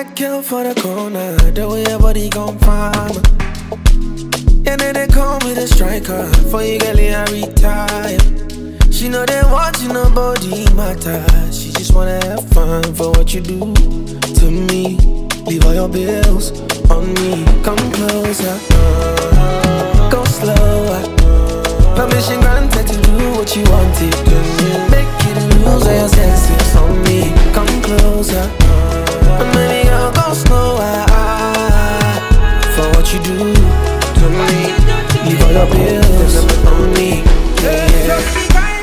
that girl for the corner, the way your body gon' find me. And then they call me the striker, for you girl I retire. She know they watching nobody matter. She just wanna have fun for what you do to me. Leave all your bills on me. Come closer, go slower. Permission granted to do what you wanted. Make you lose all your senses on me. Come closer, and maybe I'll go slower. For what you do to me, leave all your bills on me. Yeah.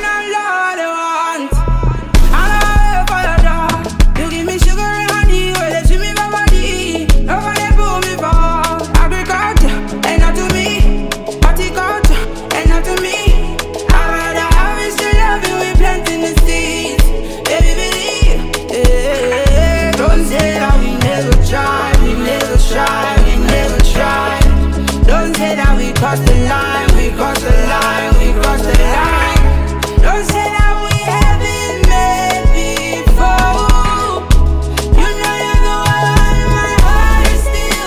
Cross the line, we cross the line, we cross the line. Don't say that we haven't met before. You know you're the one, my heart is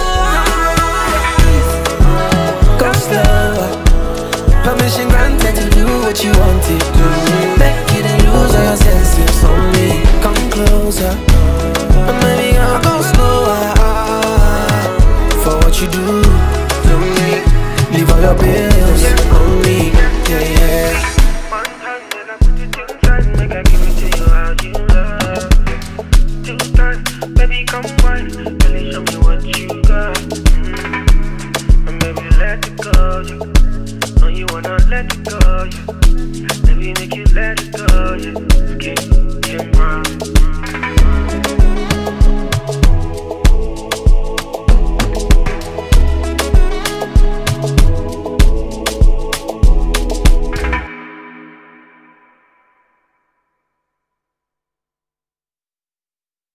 still Go slower. Permission granted to do what you wanted to. Make it and lose all your senses on me. Come closer, and maybe I'll go slower. For what you do to me, leave all your bills on me. Yeah, yeah. One time when I put it inside, make I give it to you how you love. Two times, baby, come wine, really show me what you got. And maybe let it go, yeah. No, you wanna let it go, yeah. Maybe make you let it go, yeah. Okay.